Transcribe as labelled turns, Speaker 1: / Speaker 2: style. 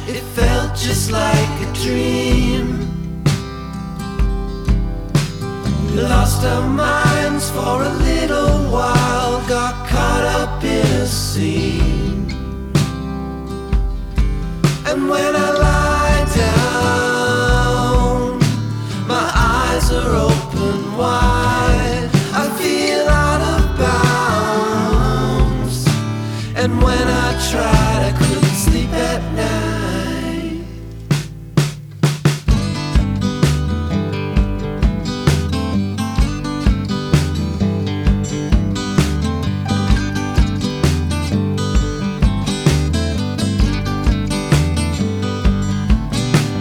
Speaker 1: It felt just like a dream. We lost our minds for a little while, got caught up in a scene. And when I